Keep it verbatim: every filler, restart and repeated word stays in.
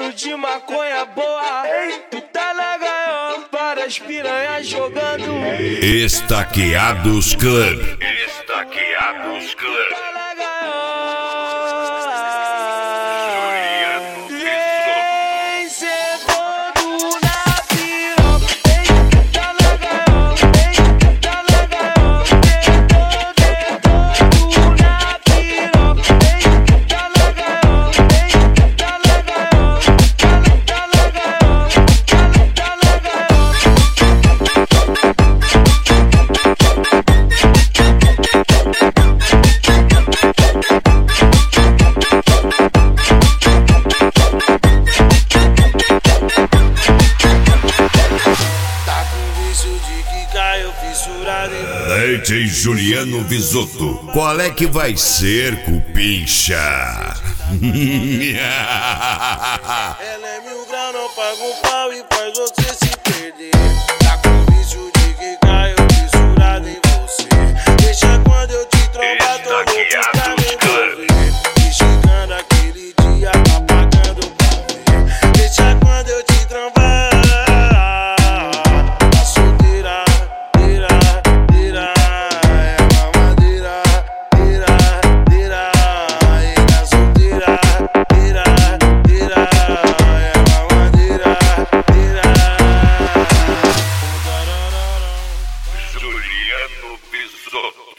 cheiro de maconha boa. Tu tá na gaiola, várias piranhas jogando. Estaqueados Club. Estaqueados Club. Tá na gaiola. Vem sentando na piroca. Vem, tá na gaiola. Vem, tá na gaiola. Sentando, sentando na piroca. Vem, tá na gaiola. Vem, tá na gaiola. Tá na gaiola. Tá na gaiola. Tá com vício de que caiu fissurado em Leite Juliano Visotto. Qual é que vai ser, cupincha? ela é mil grau, não paga um pau e faz você se perder. Tá com vício de que caiu fissurado em você. Deixa quando eu te trombar, tô louco pra me envolver. Me chegando aquele dia, tá pagando pra ver. Deixa quando eu te trombar. Tá solteira, deira, deira. É mamadeira, deira, deira. E tá solteira, deira, deira. É mamadeira, deira. Juliano Visotto.